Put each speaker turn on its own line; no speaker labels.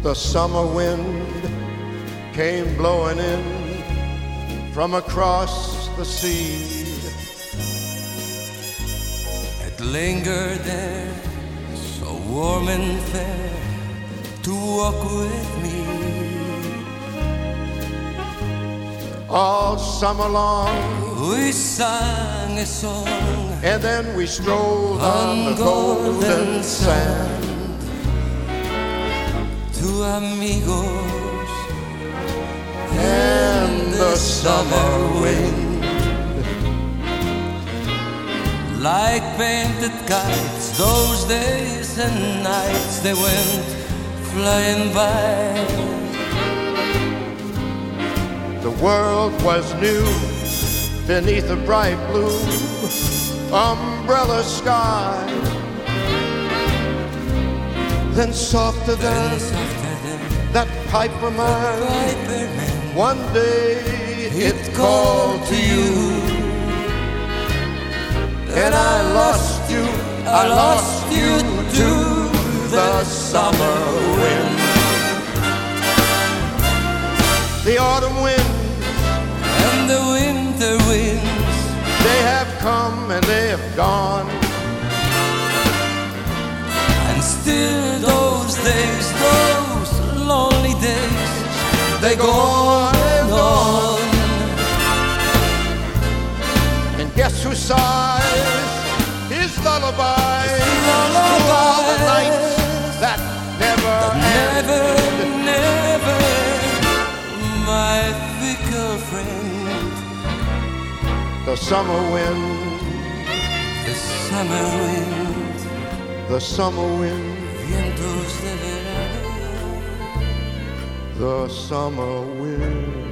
The summer wind came blowing in from across the sea.
It lingered there, so warm and fair, to walk with me.
All summer long
we sang a song,
and then we strolled on the golden sand.
Two amigos
and the summer wind,
like painted kites, those days and nights they went flying by.
The world was new beneath a bright blue umbrella sky. Then softer than that piper man, one day it called to you, and I lost you to the summer wind. The autumn wind
and the winter winds,
they have come and they have gone.
And still those days, those lonely days, they go on and on.
And guess who sighs his lullabies through all the nights that never end?
Never, my fickle friend.
The summer wind,
the summer wind,
the summer wind,
vientos de verano,
the summer wind.